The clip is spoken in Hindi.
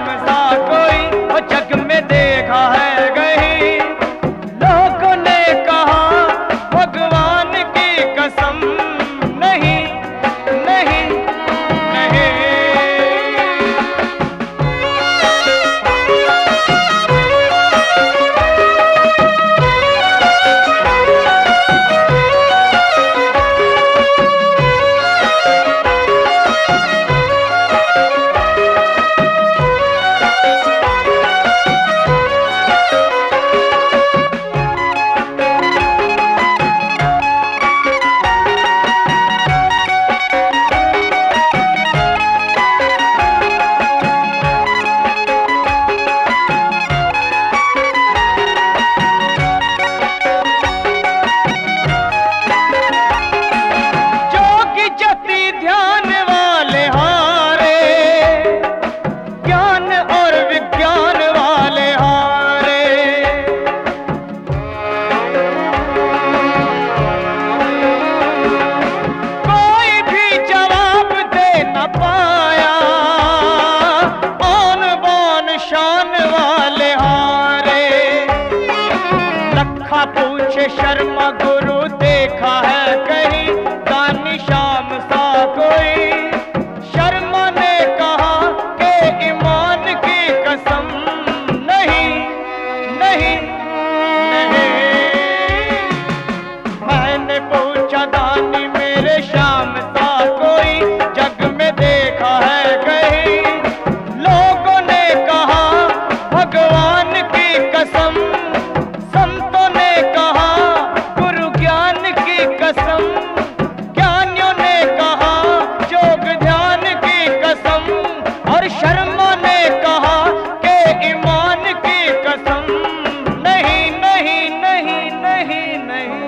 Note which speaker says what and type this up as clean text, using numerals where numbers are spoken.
Speaker 1: सा कोई वो जग में देखा है कहीं। लोगों ने कहा भगवान की कसम, नहीं नहीं नहीं। पूछे शर्मा गुरु देखा है कहीं दानी श्याम सा कोई। शर्मा ने कहा कि ईमान की कसम, नहीं नहीं नहीं। मैंने पूछा दानी मेरे श्याम सा कोई जग में देखा है कहीं। लोगों ने कहा भगवान की कसम, संतों ने कहा गुरु ज्ञान की कसम, ज्ञानियों ने कहा योग ध्यान की कसम, और शर्मा ने कहा कि ईमान की कसम, नहीं नहीं नहीं नहीं नहीं।